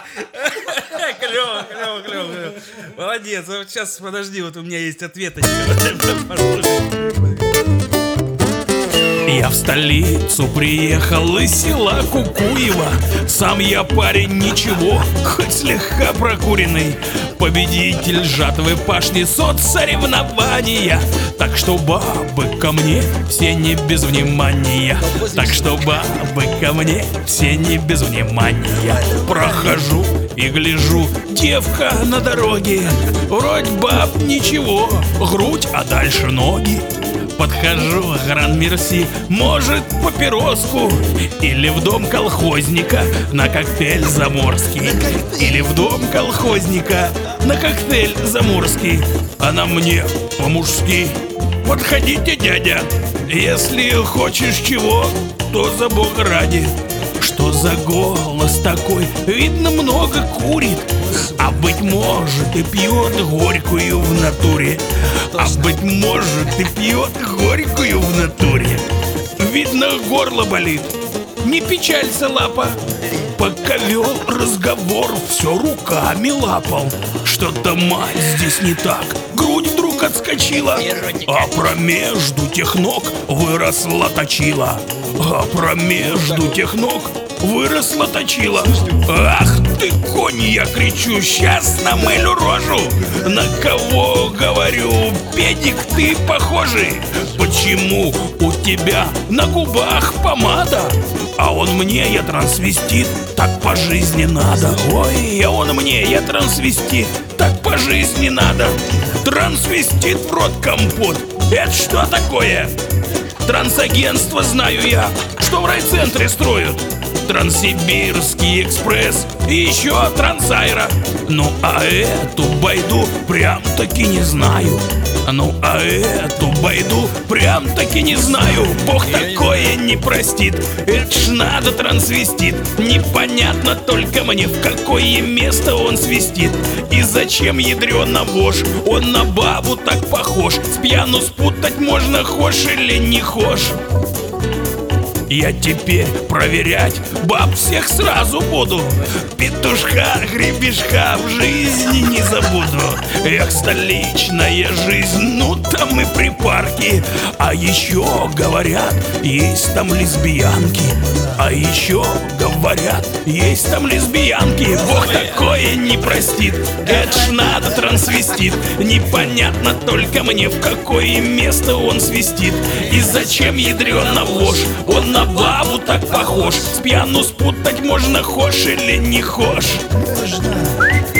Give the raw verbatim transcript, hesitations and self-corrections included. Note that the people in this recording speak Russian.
Клево, клево, клево. Молодец. Вот сейчас, подожди, вот у меня есть ответочка. Я в столицу приехал из села Кукуева. Сам я парень ничего, хоть слегка прокуренный. Победитель жатвы пашни соцсоревнования. Так что бабы ко мне все не без внимания. Так что бабы ко мне все не без внимания. Прохожу и гляжу, девка на дороге. Вроде баб ничего, грудь, а дальше ноги. Подхожу, гран-мерси, может папироску. Или в дом колхозника на коктейль заморский. Или в дом колхозника на коктейль заморский. Она мне по-мужски: подходите, дядя, если хочешь чего, то за бога ради. Что за голос такой? Видно, много курит. А быть может и пьет горькую в натуре. А быть может и пьет горькую в натуре. Видно, горло болит. Не печалься, лапа. Пока вел разговор, все руками лапал. Что-то, мать, здесь не так. Грудь вдруг отскочила, а промежду тех ног выросла точила. А промежду тех ног выросла точила. Ах ты, конь, я кричу, сейчас намылю рожу. На кого говорю, педик, ты похожий? Почему у тебя на губах помада? А он мне, я трансвестит, так по жизни надо. Ой, а он мне, я трансвестит, так по жизни надо. Трансвестит в рот компот. Это что такое? Трансагентство, знаю я, что в райцентре строят. Транссибирский экспресс и еще Трансайра. Ну а эту байду прям-таки не знаю. Ну а эту байду прям-таки не знаю. Бог такое не простит. Это ж надо трансвестит. Непонятно только мне, в какое место он свистит. И зачем, ядрёна вошь, он на бабу так похож. С пьяну спутать можно, хошь или не хошь. Я теперь проверять баб всех сразу буду. Петушка, гребешка в жизни не забуду. Эх, столичная жизнь, ну там и припарки. А еще говорят, есть там лесбиянки. А еще говорят, есть там лесбиянки. Бог такое не простит. Это ж надо трансвестит. Непонятно только мне, в какое место он свистит. И зачем, ядрёна вошь, он на бабу так похож. С пьяну спутать можно, хошь или не хошь.